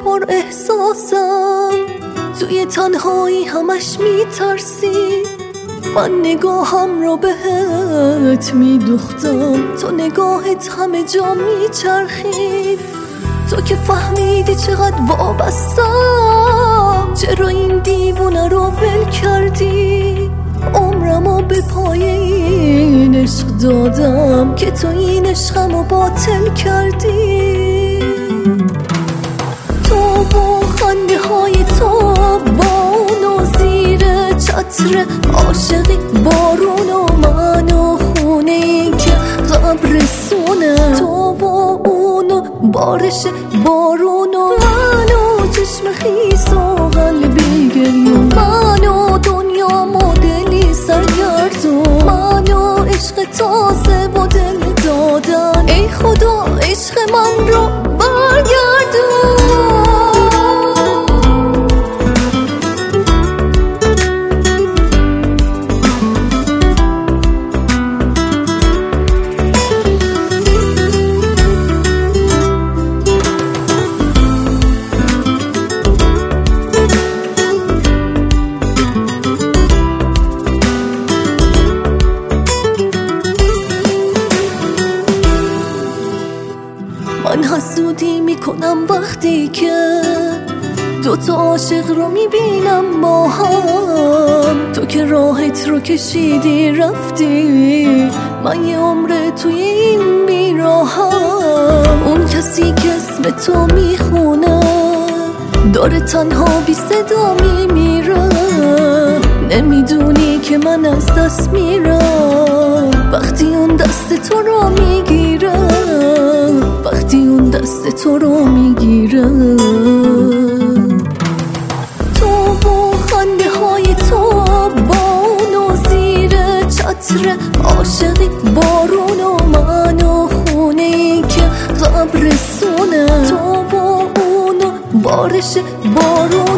پر احساسم، توی تنهایی همش میترسی. من نگاهم رو بهت میدوختم، تو نگاهت همه جا میچرخید. تو که فهمیدی چقدر وابستم، چرا این دیوونه رو ول کردی؟ عمرمو به پای این عشق دادم که تو این عشقمو باطل کردی. تو با خنده های تو بان و زیر چتر عاشقی، بارون و من و خونه ای که قبرستونه. تو با اون و بارش بارون و من و چشم خیس و قلبی گریون، من و دنیا مدلی سرگردون، من و عشق تازه با دل دادن. ای خدا عشق من رو برگردون. من حسودی میکنم وقتی که دوتا عاشق رو میبینم با هم. تو که راحت رو کشیدی رفتی، من یه عمره توی این بیراهم. اون کسی که اسم تو میخونه داره تنها بی صدا میمیره. نمیدونی که من از دست میرم وقتی اون دست تو رو میگیره، وقتی اون دست تو رو میگیره. تو با خنده های تو بان و زیر چتر عاشقی، بارون و من و خونه ای که قبرستونه. تو با اون و بارش بارون